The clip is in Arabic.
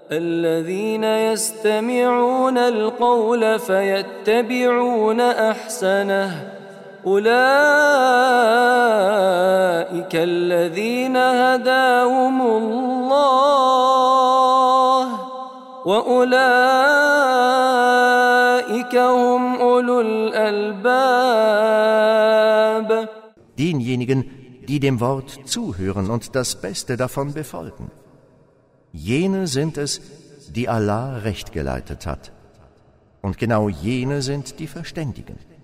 الذين يستمعون القول فيتبعون أحسنه أولئك الذين هداهم الله وأولئك هم أولو الألباب. Denjenigen, die dem Wort zuhören und das Beste davon befolgen. Jene sind es, die Allah recht geleitet hat. Und genau jene sind die Verständigen.